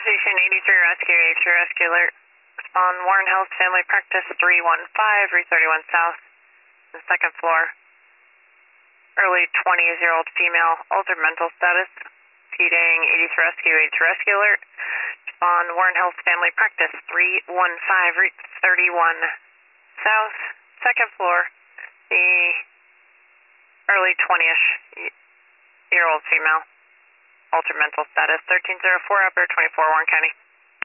Station 83 Rescue, H Rescue Alert. Respond Warren Health Family Practice 315, Route 31 South, the second floor. Early 20s-year-old female, altered mental status. Feeding 83 Rescue, H Rescue Alert. Respond Warren Health Family Practice 315, Route 31 South, second floor. The early 20-ish-year-old female, altered mental status. 1304 Upper 24 Warren County.